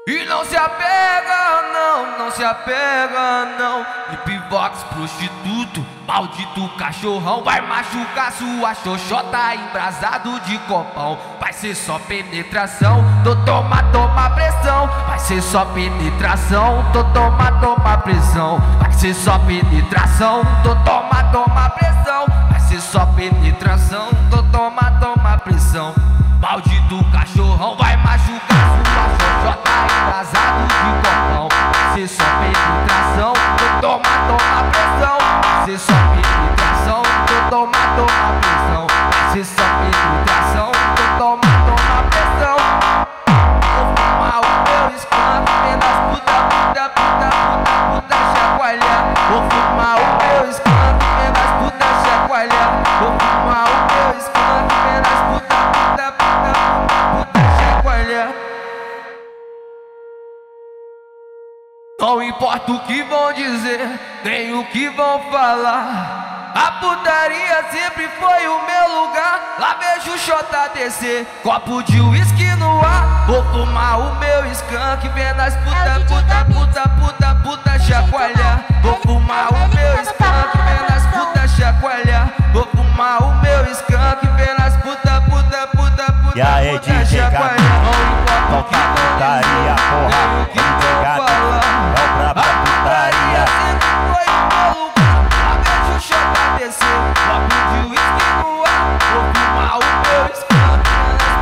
E não se apega, não, não se apega, não. Hipbox, prostituto, maldito cachorrão. Vai machucar sua xoxota, embrasado de copão. Vai ser só penetração, toma pressão. Vai ser só penetração, toma pressão. Vai ser só penetração, toma pressão. Vai ser só penetração, toma pressão. Maldito cachorrão, vai machucar sua xoxota, embrasado de copão. Vai ser só penetração, toma pressão. Vai ser só penetração, toma pressão. Vai ser só penetração, toma pressão. Vou fumar o meu skunk, vendo as puta chacoalhar. Vou fumar o meu skunk, vendo as puta chacoalhar. Vou fumar o meu skunk, vendo as puta chacoalhar. Não importa o que vão dizer, nem o que vão falar. A putaria sempre foi o meu lugar. Lá vejo xota descer, copo de uísque no ar. Vou fumar o meu skunk, vendo as puta chacoalhar. Vou fumar o meu skunk, vendo as puta chacoalhar. Vou fumar o meu skunk, vendo as puta E aí, DJ chacoalhar. Não importa o que vão putaria, dizer, porra. nem o que DJ vão falar. é o brabo da putaria. Sempre foi o meu lugar. Lá vejo xota descer, copo de uísque no ar. Vou fumar o meu skunk, vendo as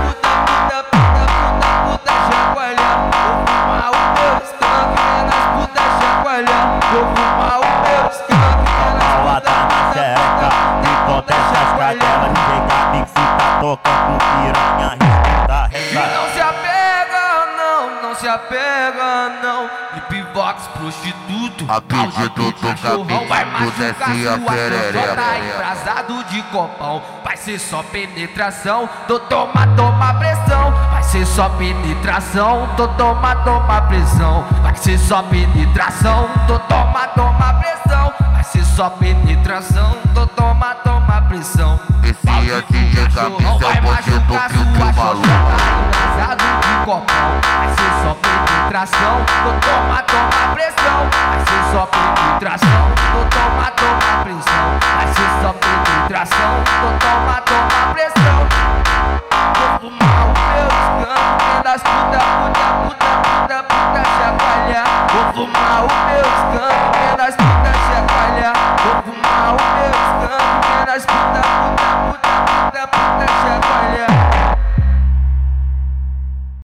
puta chacoalhar. Vou fumar o meu skunk, vendo as puta chacoalhar. Vou fumar o meu skunk, vendo as Paulada na xereca, me contesta as cadelas. DJ Gabix tá tocando piranha, respeita, E não se apega, não, não se apega, não. Hipbox, prostituto, A pedido do cachorrão. Vai Gabix, machucar desce a sua perereca. xoxota, embrasado de copão. Vai ser só penetração, toma pressão. Vai ser só penetração, toma pressão. Vai ser só penetração, toma pressão. Vai ser só penetração, toma pressão. Esse é DJ Gabix, é o bandido do maluco. Embrasado de copão. Vai ser só penetração, toma pressão. Vai ser só penetração, toma pressão. Vai ser só penetração, toma pressão. Vou fumar o meu